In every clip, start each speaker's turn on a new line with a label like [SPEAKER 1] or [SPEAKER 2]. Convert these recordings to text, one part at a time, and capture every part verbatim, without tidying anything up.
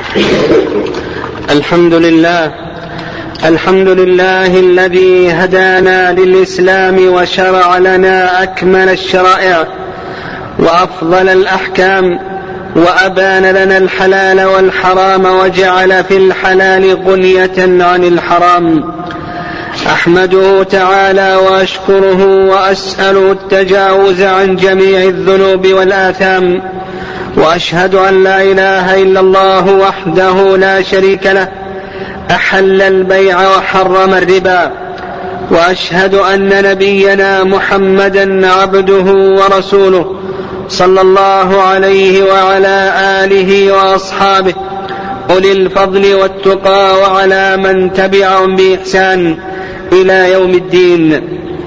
[SPEAKER 1] الحمد لله الحمد لله الذي هدانا للإسلام وشرع لنا أكمل الشرائع وأفضل الأحكام، وأبان لنا الحلال والحرام، وجعل في الحلال غنية عن الحرام. أحمده تعالى وأشكره وأسأله التجاوز عن جميع الذنوب والآثام، وأشهد أن لا إله إلا الله وحده لا شريك له أحل البيع وحرم الربا، وأشهد أن نبينا محمدا عبده ورسوله صلى الله عليه وعلى آله وأصحابه أولي الفضل والتقى، وعلى من تبعهم بإحسان إلى يوم الدين.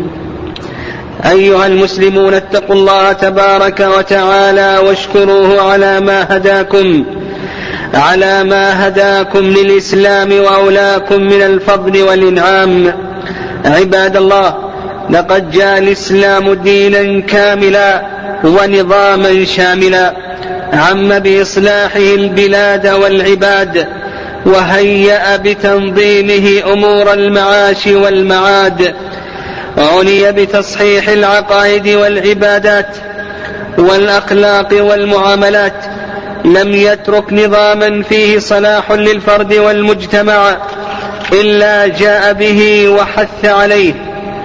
[SPEAKER 1] أيها المسلمون، اتقوا الله تبارك وتعالى واشكروه على ما هداكم على ما هداكم للإسلام وأولاكم من الفضل والإنعام. عباد الله، لقد جاء الإسلام دينا كاملا ونظاما شاملا، عم بإصلاحه البلاد والعباد، وهيأ بتنظيمه أمور المعاش والمعاد، وعني بتصحيح العقائد والعبادات والأخلاق والمعاملات. لم يترك نظاما فيه صلاح للفرد والمجتمع إلا جاء به وحث عليه.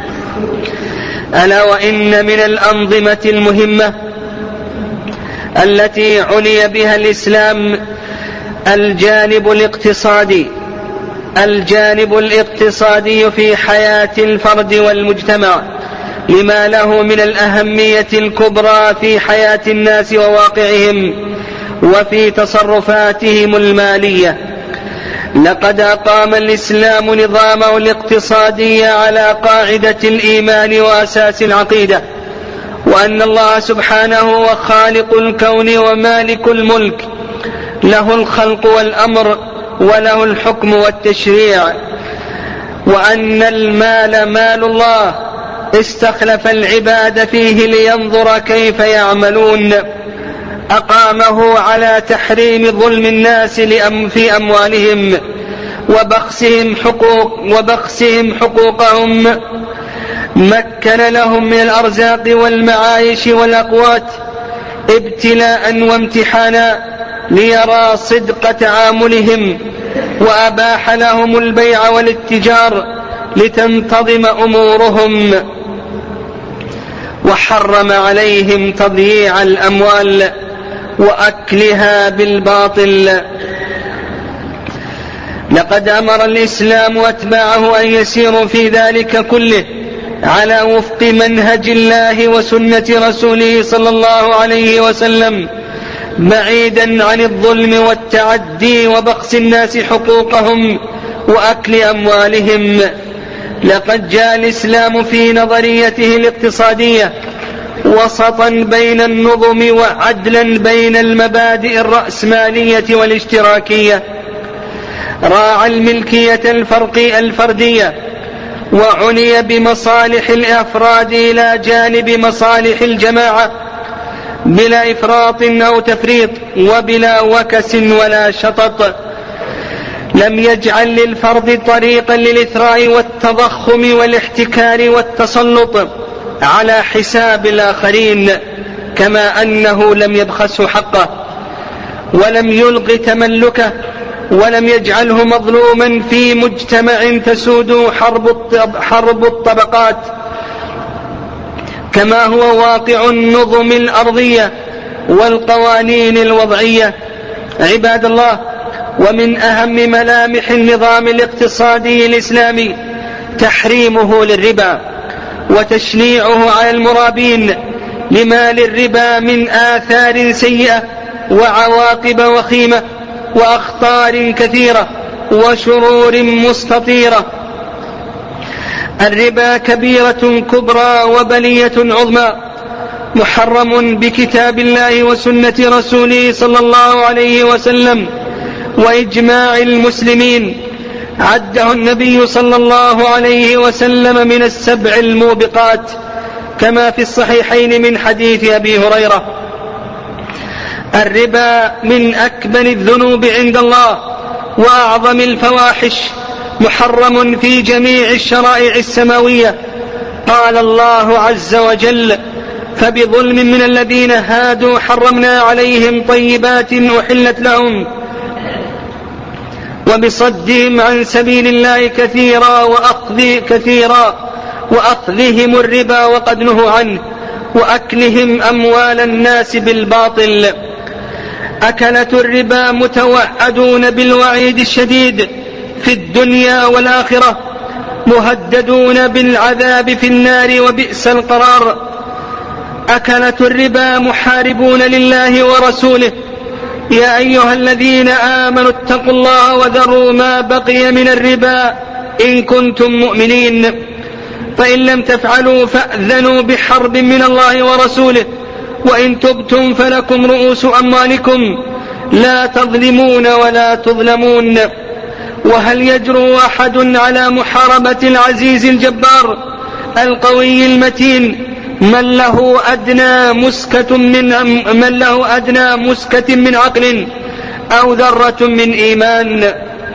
[SPEAKER 1] ألا وإن من الأنظمة المهمة التي عني بها الإسلام الجانب الاقتصادي الجانب الاقتصادي في حياة الفرد والمجتمع، لما له من الأهمية الكبرى في حياة الناس وواقعهم وفي تصرفاتهم المالية. لقد أقام الإسلام نظامه الاقتصادي على قاعدة الإيمان وأساس العقيدة، وأن الله سبحانه هو خالق الكون ومالك الملك، له الخلق والأمر وله الحكم والتشريع، وأن المال مال الله استخلف العباد فيه لينظر كيف يعملون. أقامه على تحريم ظلم الناس في أموالهم وبخسهم حقوق وبخسهم حقوقهم. مكن لهم من الأرزاق والمعايش والأقوات ابتلاء وامتحانا ليرى صدق تعاملهم، وأباح لهم البيع والاتجار لتنتظم أمورهم، وحرم عليهم تضييع الأموال وأكلها بالباطل. لقد أمر الإسلام أتباعه أن يسيروا في ذلك كله على وفق منهج الله وسنة رسوله صلى الله عليه وسلم، بعيدا عن الظلم والتعدي وبخس الناس حقوقهم وأكل أموالهم. لقد جاء الإسلام في نظريته الاقتصادية وسطا بين النظم وعدلا بين المبادئ الرأسمالية والاشتراكية. راعى الملكية الفردية وعني بمصالح الأفراد إلى جانب مصالح الجماعة، بلا إفراط أو تفريط، وبلا وكس ولا شطط. لم يجعل للفرد طريقا للإثراء والتضخم والاحتكار والتسلط على حساب الآخرين، كما أنه لم يبخسه حقه ولم يلغ تملكه، ولم يجعله مظلوما في مجتمع تسود حرب الطبقات، كما هو واقع النظم الأرضية والقوانين الوضعية. عباد الله، ومن أهم ملامح النظام الاقتصادي الإسلامي تحريمه للربا وتشنيعه على المرابين، لما للربا من آثار سيئة وعواقب وخيمة وأخطار كثيرة وشرور مستطيرة. الربا كبيرة كبرى وبلية عظمى، محرم بكتاب الله وسنة رسوله صلى الله عليه وسلم وإجماع المسلمين. عده النبي صلى الله عليه وسلم من السبع الموبقات، كما في الصحيحين من حديث أبي هريرة. الربا من أكبر الذنوب عند الله وأعظم الفواحش، محرم في جميع الشرائع السماوية. قال الله عز وجل: فبظلم من الذين هادوا حرمنا عليهم طيبات أحلت لهم وبصدهم عن سبيل الله كثيرا وأخذ كثيرا وأخذهم الربا وقد نهوا عنه وأكلهم أموال الناس بالباطل. أكلة الربا متوعدون بالوعيد الشديد في الدنيا والآخرة، مهددون بالعذاب في النار وبئس القرار. أكلة الربا محاربون لله ورسوله. يا أيها الذين آمنوا اتقوا الله وذروا ما بقي من الربا إن كنتم مؤمنين، فإن لم تفعلوا فأذنوا بحرب من الله ورسوله، وإن تبتم فلكم رؤوس أموالكم لا تظلمون ولا تظلمون. وهل يجرؤ أحد على محاربة العزيز الجبار القوي المتين من له أدنى مسكة من, من له أدنى مسكة من عقل أو ذرة من إيمان؟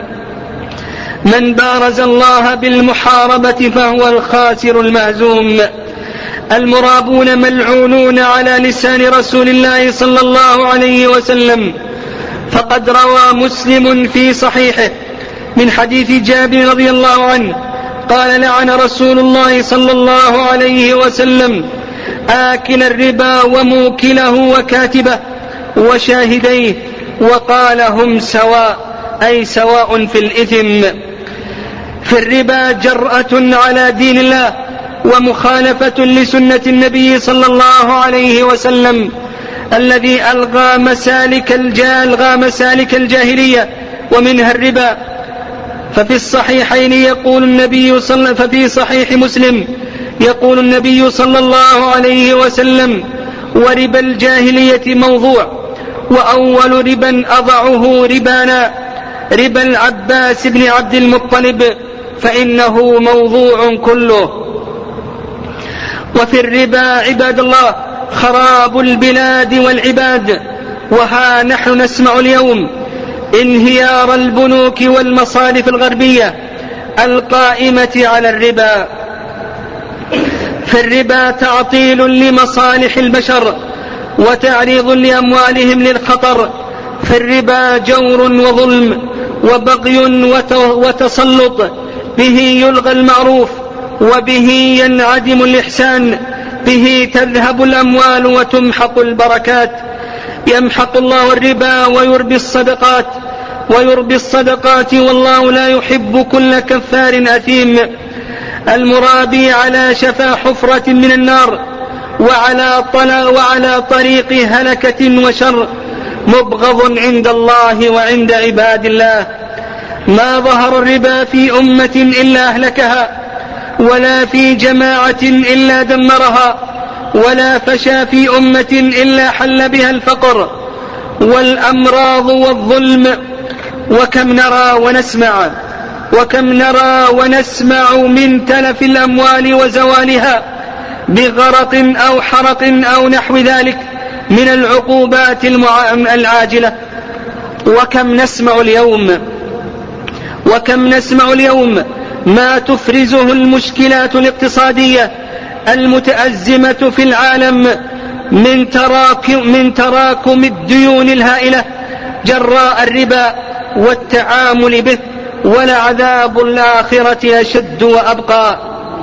[SPEAKER 1] من بارز الله بالمحاربة فهو الخاسر المهزوم. المرابون ملعونون على لسان رسول الله صلى الله عليه وسلم. فقد روى مسلم في صحيحه من حديث جابر رضي الله عنه قال: لعن رسول الله صلى الله عليه وسلم آكل الربا وموكله وكاتبه وشاهديه، وقال: هم سواء، أي سواء في الإثم. في الربا جرأة على دين الله ومخالفة لسنة النبي صلى الله عليه وسلم الذي ألغى مسالك, ألغى مسالك الجاهلية ومنها الربا. ففي الصحيحين يقول النبي صلى ففي صحيح مسلم يقول النبي صلى الله عليه وسلم: وربا الجاهلية موضوع، وأول ربا أضعه ربانا ربا العباس بن عبد المطلب، فإنه موضوع كله. وفي الربا عباد الله خراب البلاد والعباد. وها نحن نسمع اليوم انهيار البنوك والمصارف الغربية القائمة على الربا. في الربا تعطيل لمصالح البشر وتعريض لأموالهم للخطر. في الربا جور وظلم وبغي وتسلط، به يلغى المعروف وبه ينعدم الإحسان، به تذهب الأموال وتمحق البركات. يمحق الله الربا ويربي الصدقات ويربي الصدقات والله لا يحب كل كفار أثيم. المرابي على شفا حفرة من النار وعلى, وعلى طريق هلكة وشر، مبغض عند الله وعند عباد الله. ما ظهر الربا في أمة إلا أهلكها، ولا في جماعة إلا دمرها، ولا فشى في أمة إلا حل بها الفقر والأمراض والظلم. وكم نرى ونسمع وكم نرى ونسمع من تلف الأموال وزوالها بغرق أو حرق أو نحو ذلك من العقوبات العاجلة. وكم نسمع اليوم وكم نسمع اليوم ما تفرزه المشكلات الاقتصادية المتأزمة في العالم من تراكم, من تراكم الديون الهائلة جراء الربا والتعامل به، ولعذاب الآخرة أشد وأبقى.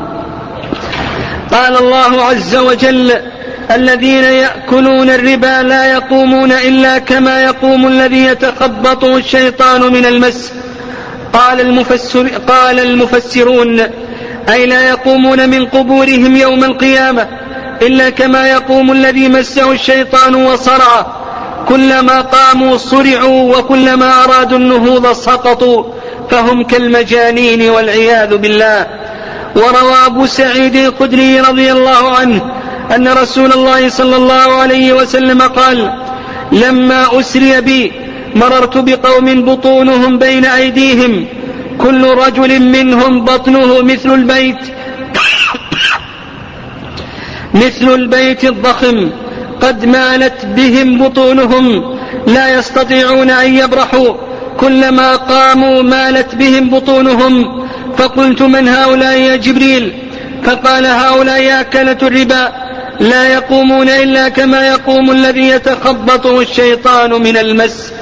[SPEAKER 1] قال الله عز وجل: الذين يأكلون الربا لا يقومون إلا كما يقوم الذي يتخبطه الشيطان من المس. قال, المفسر قال المفسرون: أي لا يقومون من قبورهم يوم القيامة إلا كما يقوم الذي مسه الشيطان وصرعه، كلما قاموا صرعوا وكلما أرادوا النهوض سقطوا، فهم كالمجانين والعياذ بالله. وروى أبو سعيد الخدري رضي الله عنه أن رسول الله صلى الله عليه وسلم قال: لما أسري بي مررت بقوم بطونهم بين أيديهم، كل رجل منهم بطنه مثل البيت مثل البيت الضخم، قد مالت بهم بطونهم لا يستطيعون أن يبرحوا، كلما قاموا مالت بهم بطونهم. فقلت من هؤلاء يا جبريل؟ فقال هؤلاء أكلة الربا لا يقومون إلا كما يقوم الذي يتخبطه الشيطان من المس.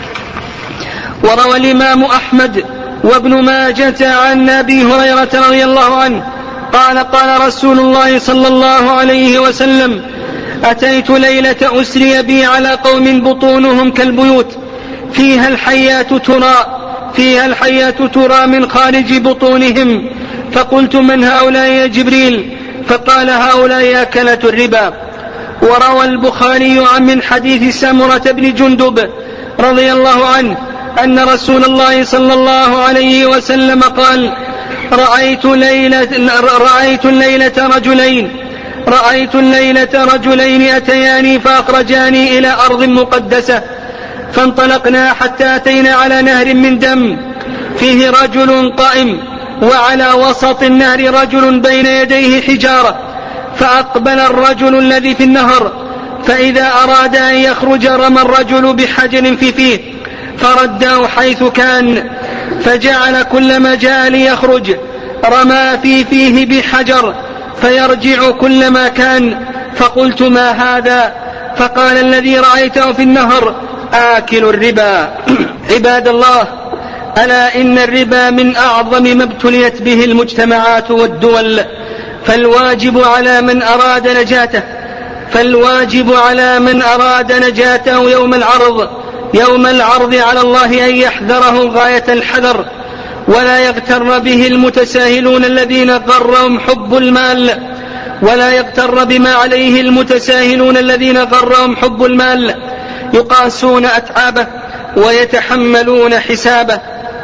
[SPEAKER 1] وروى الإمام أحمد وابن ماجة عن أبي هريرة رضي الله عنه قال قال رسول الله صلى الله عليه وسلم: أتيت ليلة أسري بي على قوم بطونهم كالبيوت فيها الحيات ترى فيها الحيات ترى من خارج بطونهم، فقلت من هؤلاء يا جبريل؟ فقال هؤلاء أكلة الربا. وروى البخاري عن من حديث سمرة بن جندب رضي الله عنه أن رسول الله صلى الله عليه وسلم قال: رأيت الليلة رأيت الليلة رجلين رأيت الليلة رجلين أتياني فأخرجاني إلى أرض مقدسة، فانطلقنا حتى أتينا على نهر من دم فيه رجل قائم، وعلى وسط النهر رجل بين يديه حجارة، فأقبل الرجل الذي في النهر، فإذا أراد أن يخرج رمى الرجل بحجر في فيه فرده حيث كان، فجعل كلما جاء ليخرج رمى في فيه بحجر فيرجع كلما كان. فقلت ما هذا؟ فقال الذي رأيته في النهر آكل الربا. عباد الله، ألا إن الربا من أعظم ما ابتليت به المجتمعات والدول، فالواجب على من أراد نجاته فالواجب على من أراد نجاته يوم العرض يوم العرض على الله أن يحذره غاية الحذر، ولا يغتر به المتساهلون الذين غرهم حب المال ولا يغتر بما عليه المتساهلون الذين غرهم حب المال، يقاسون أتعابه ويتحملون حسابه.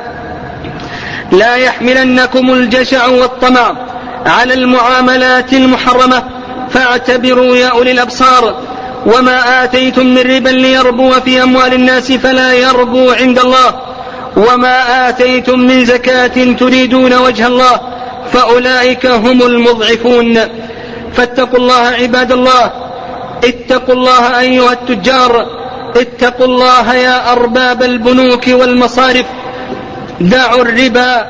[SPEAKER 1] لا يحملنكم الجشع والطمع على المعاملات المحرمة، فاعتبروا يا أولي الأبصار. وما آتيتم من ربا ليربو في أموال الناس فلا يربو عند الله، وما آتيتم من زكاة تريدون وجه الله فأولئك هم المضعفون. فاتقوا الله عباد الله، اتقوا الله أيها التجار، اتقوا الله يا أرباب البنوك والمصارف. دعوا الربا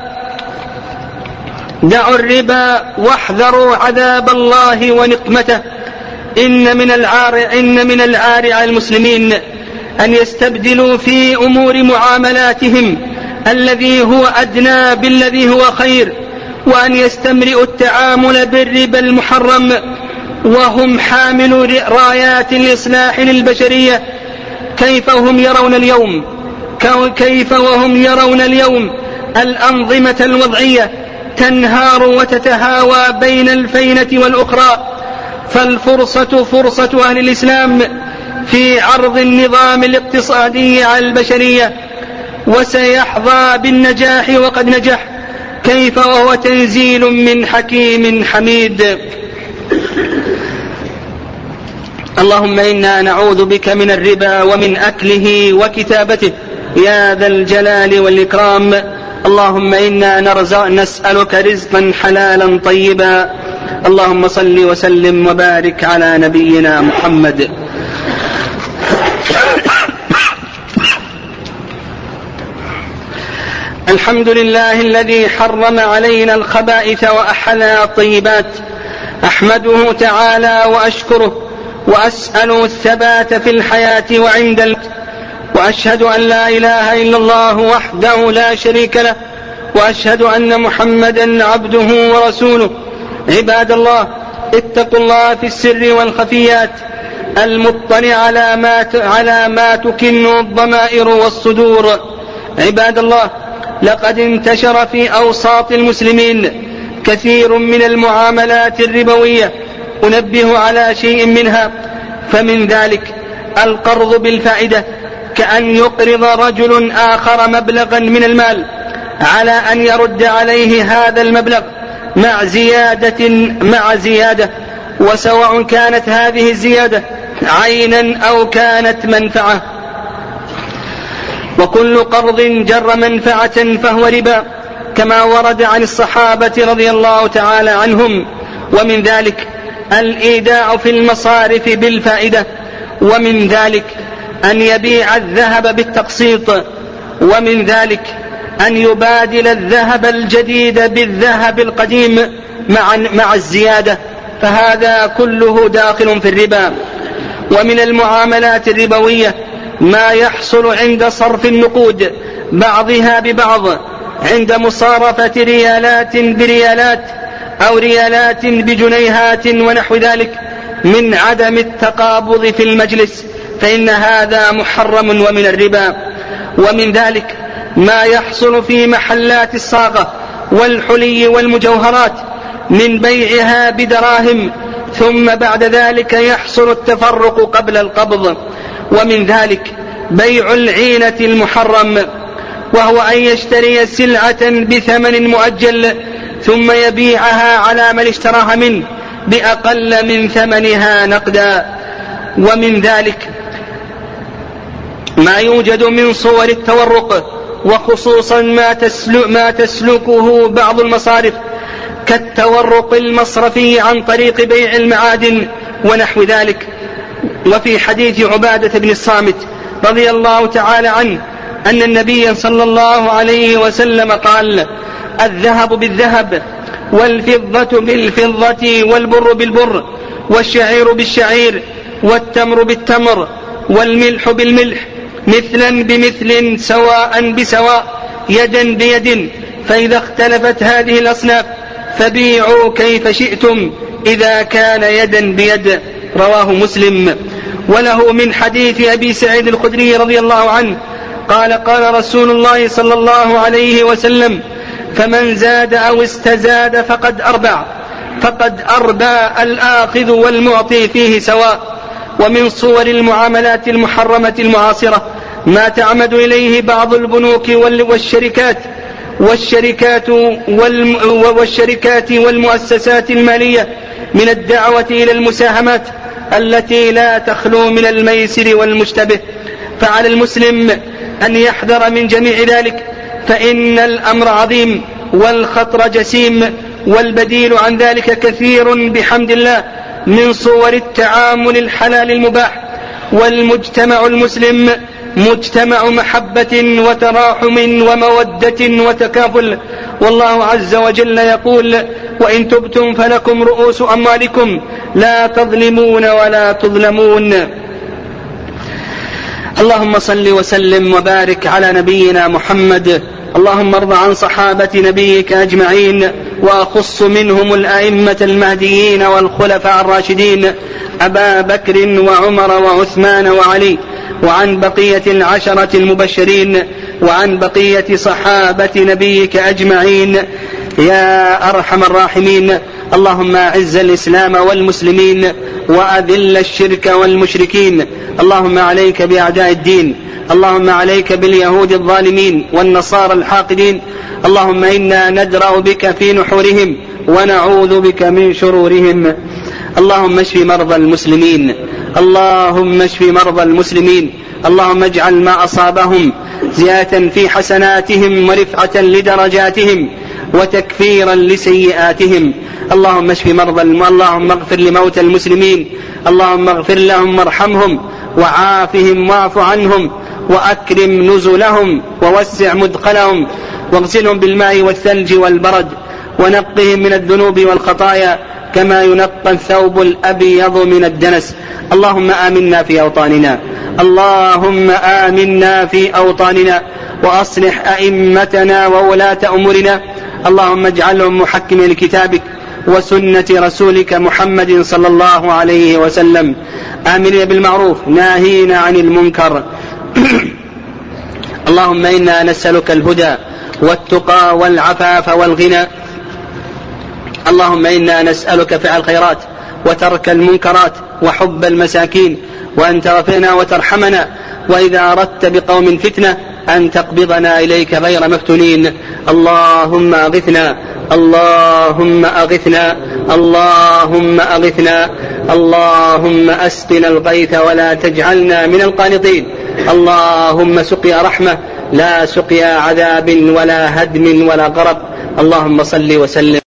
[SPEAKER 1] دعوا الربا واحذروا عذاب الله ونقمته. إن من العار إن من العار على المسلمين أن يستبدلوا في أمور معاملاتهم الذي هو أدنى بالذي هو خير، وأن يستمرئوا التعامل بالربا المحرم وهم حاملوا رايات الإصلاح للبشرية. كيف هم يرون اليوم كيف وهم يرون اليوم الأنظمة الوضعية تنهار وتتهاوى بين الفينة والأخرى، فالفرصة فرصة أهل الإسلام في عرض النظام الاقتصادي على البشرية، وسيحظى بالنجاح وقد نجح. كيف وهو تنزيل من حكيم حميد. اللهم إنا نعوذ بك من الربا ومن أكله وكتابته يا ذا الجلال والإكرام. اللهم إنا نرزق نسألك رزقا حلالا طيبا. اللهم صل وسلم وبارك على نبينا محمد. الحمد لله الذي حرم علينا الخبائث وأحل الطيبات، أحمده تعالى وأشكره وأسأل الثبات في الحياة وعند الموت، وأشهد أن لا إله إلا الله وحده لا شريك له، وأشهد أن محمدا عبده ورسوله. عباد الله، اتقوا الله في السر والخفيات، المطلع على ما على ما تكن الضمائر والصدور. عباد الله، لقد انتشر في أوساط المسلمين كثير من المعاملات الربوية، أنبه على شيء منها. فمن ذلك القرض بالفائدة، كأن يقرض رجل آخر مبلغا من المال على أن يرد عليه هذا المبلغ مع زيادة مع زيادة وسواء كانت هذه الزيادة عينا أو كانت منفعة. وكل قرض جر منفعة فهو ربا، كما ورد عن الصحابة رضي الله تعالى عنهم. ومن ذلك الإيداع في المصارف بالفائدة، ومن ذلك أن يبيع الذهب بالتقسيط، ومن ذلك أن يبادل الذهب الجديد بالذهب القديم مع, مع الزيادة، فهذا كله داخل في الربا. ومن المعاملات الربوية ما يحصل عند صرف النقود بعضها ببعض، عند مصارفة ريالات بريالات أو ريالات بجنيهات ونحو ذلك من عدم التقابض في المجلس، فإن هذا محرم ومن الربا. ومن ذلك ما يحصل في محلات الصاغة والحلي والمجوهرات من بيعها بدراهم ثم بعد ذلك يحصل التفرق قبل القبض. ومن ذلك بيع العينة المحرم، وهو أن يشتري سلعة بثمن مؤجل ثم يبيعها على من اشتراها منه بأقل من ثمنها نقدا. ومن ذلك ما يوجد من صور التورق، وخصوصا ما, تسلك ما تسلكه بعض المصارف كالتورق المصرفي عن طريق بيع المعادن ونحو ذلك. وفي حديث عبادة بن الصامت رضي الله تعالى عنه أن النبي صلى الله عليه وسلم قال: الذهب بالذهب والفضة بالفضة والبر بالبر والشعير بالشعير والتمر بالتمر والملح بالملح مثلا بمثل سواء بسواء يدا بيد، فإذا اختلفت هذه الأصناف فبيعوا كيف شئتم إذا كان يدا بيد. رواه مسلم. وله من حديث أبي سعيد الخدري رضي الله عنه قال: قال رسول الله صلى الله عليه وسلم: فمن زاد أو استزاد فقد أربع فقد أربى الآخذ والمعطي فيه سواء. ومن صور المعاملات المحرمة المعاصرة ما تعمد إليه بعض البنوك والشركات والشركات والشركات والمؤسسات المالية من الدعوة إلى المساهمات التي لا تخلو من الميسر والمشتبه، فعلى المسلم أن يحذر من جميع ذلك، فإن الأمر عظيم والخطر جسيم، والبديل عن ذلك كثير بحمد الله من صور التعامل الحلال المباح. والمجتمع المسلم مجتمع محبة وتراحم ومودة وتكافل، والله عز وجل يقول: وإن تبتم فلكم رؤوس أموالكم لا تظلمون ولا تظلمون. اللهم صل وسلم وبارك على نبينا محمد. اللهم ارض عن صحابة نبيك أجمعين، وأخص منهم الأئمة المهديين والخلفاء الراشدين أبا بكر وعمر وعثمان وعلي، وعن بقية العشرة المبشرين، وعن بقية صحابة نبيك أجمعين يا أرحم الراحمين. اللهم أعز الإسلام والمسلمين وأذل الشرك والمشركين. اللهم عليك بأعداء الدين، اللهم عليك باليهود الظالمين والنصارى الحاقدين. اللهم إنا ندرأ بك في نحورهم ونعوذ بك من شرورهم. اللهم اشف مرضى المسلمين، اللهم اشف مرضى المسلمين. اللهم اجعل ما أصابهم زيادة في حسناتهم ورفعة لدرجاتهم وتكفيرا لسيئاتهم. اللهم اشف مرضى الم... اللهم اغفر لموتى المسلمين، اللهم اغفر لهم وارحمهم وعافهم واعف عنهم وأكرم نزلهم ووسع مدخلهم، واغسلهم بالماء والثلج والبرد، ونقهم من الذنوب والخطايا كما ينقى الثوب الأبيض من الدنس. اللهم آمنا في أوطاننا، اللهم آمنا في أوطاننا، وأصلح أئمتنا وولاة أمورنا. اللهم اجعلهم محكمين لكتابك وسنة رسولك محمد صلى الله عليه وسلم، آمرين بالمعروف ناهين عن المنكر. اللهم إنا نسألك الهدى والتقى والعفاف والغنى. اللهم إنا نسألك فعل الخيرات وترك المنكرات وحب المساكين، وأن تغفرنا وترحمنا، وإذا أردت بقوم فتنة أن تقبضنا إليك غير مفتونين. اللهم أغثنا، اللهم أغثنا، اللهم أغثنا، اللهم أسقنا الغيث ولا تجعلنا من القانطين. اللهم سقيا رحمة لا سقيا عذاب ولا هدم ولا غرق. اللهم صل وسلم